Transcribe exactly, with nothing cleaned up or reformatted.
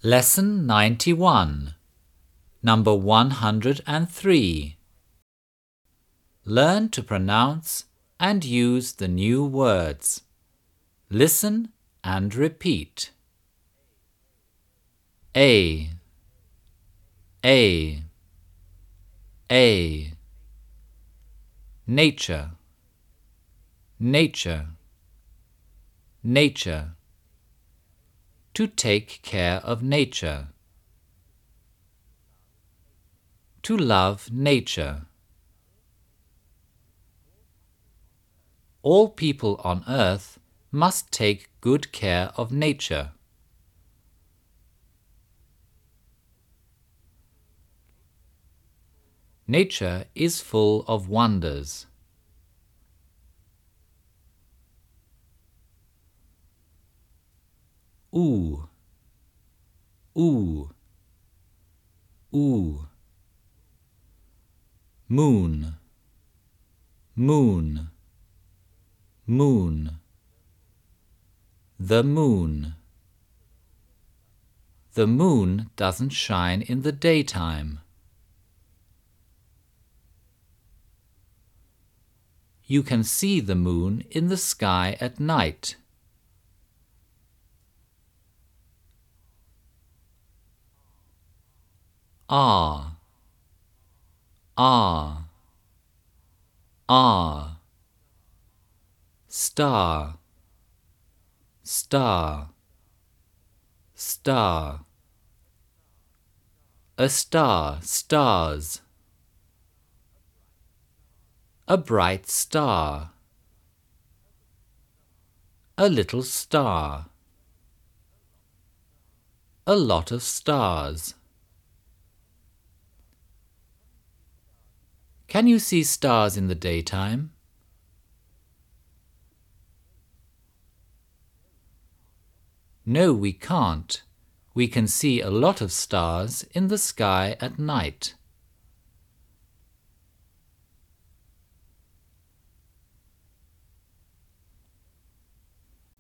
Lesson ninety-one, number one hundred three. Learn to pronounce and use the new words. Listen and repeat. A, A, A. Nature, nature, nature. To take care of nature. To love nature. All people on earth must take good care of nature. Nature is full of wonders. Ooh, ooh, ooh. Moon, moon, moon. The moon. The moon doesn't shine in the daytime. You can see the moon in the sky at night. Ah, ah, ah. Star, star, star. A star, stars. A bright star. A little star. A lot of stars. Can you see stars in the daytime? No, we can't. We can see a lot of stars in the sky at night.